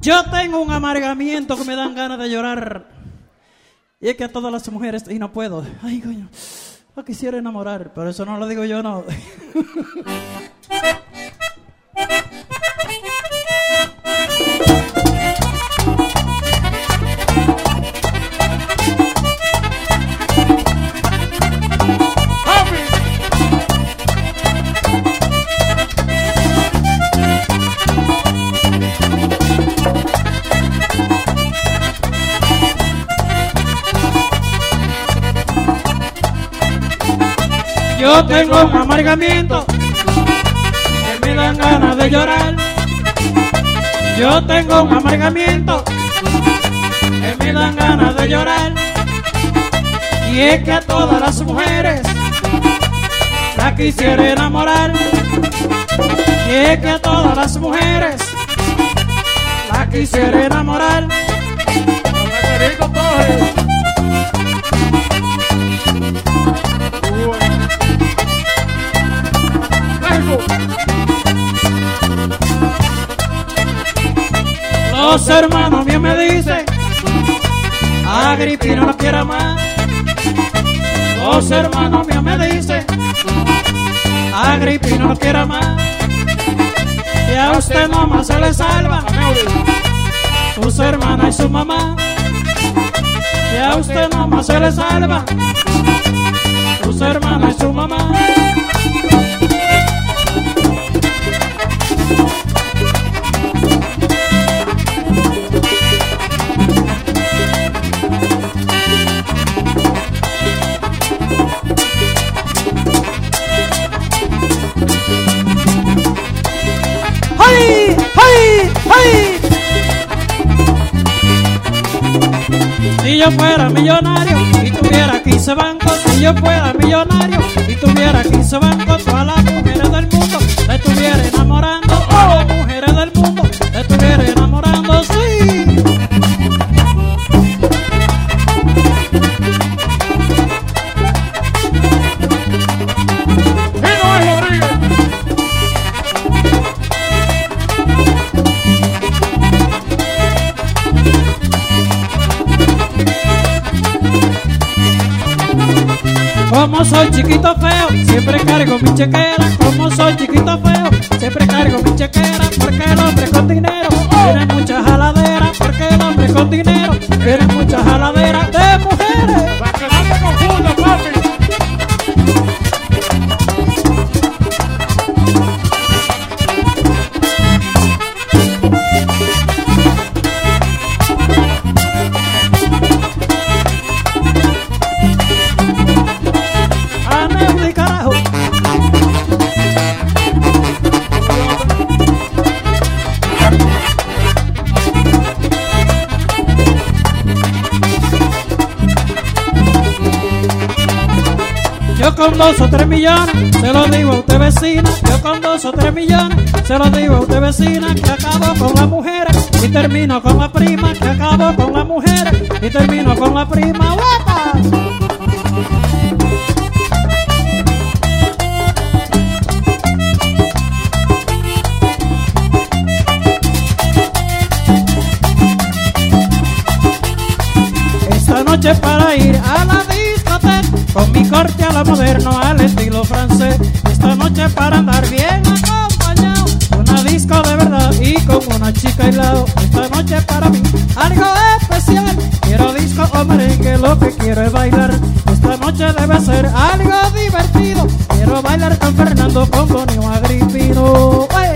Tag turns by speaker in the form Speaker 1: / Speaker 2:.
Speaker 1: Yo tengo un amargamiento que me dan ganas de llorar. Y es que a todas las mujeres, y no puedo, ay coño, no quisiera enamorar, pero eso no lo digo yo, no. Yo tengo un amargamiento que me dan ganas de llorar. Yo tengo un amargamiento que me dan ganas de llorar. Y es que a todas las mujeres la quisiera enamorar. Y es que a todas las mujeres la quisiera enamorar. Los hermanos míos me dicen, Agripino no quiera más. Los hermanos míos me dicen, Agripino no quiera más. Y a usted nomás se le salva sus hermanas y su mamá. Y a usted nomás se le salva sus hermanas y su mamá. ¡Ay! ¡Ay! ¡Ay! Si yo fuera millonario y tuviera 15 bancos, si yo fuera millonario y tuviera 15 bancos, todas las mujeres del mundo me estuviera enamorando, todas las mujeres del mundo me estuviera enamorando, sí. Como soy chiquito feo, siempre cargo mi chequera. Como soy chiquito feo, siempre cargo mi chequera. Porque el hombre con dinero tiene mucha jaladera. Porque el hombre con dinero tiene mucha jaladera de mujeres.
Speaker 2: Para que no te confundas, papi.
Speaker 1: Yo con 2 o 3 millones, se lo digo a usted vecina. Yo con 2 o 3 millones, se lo digo a usted vecina. Que acabo con las mujeres y termino con la prima. Que acabo con las mujeres y termino con la prima. ¡Guapa! Esta noche para ir a la discoteca, con mi corte a la moderno, al estilo francés. Esta noche para andar bien acompañado, una disco de verdad y con una chica al lado. Esta noche para mí algo especial, quiero disco o merengue, lo que quiero es bailar. Esta noche debe ser algo divertido, quiero bailar con Fernando, con Bonio Agripino. ¡Ay!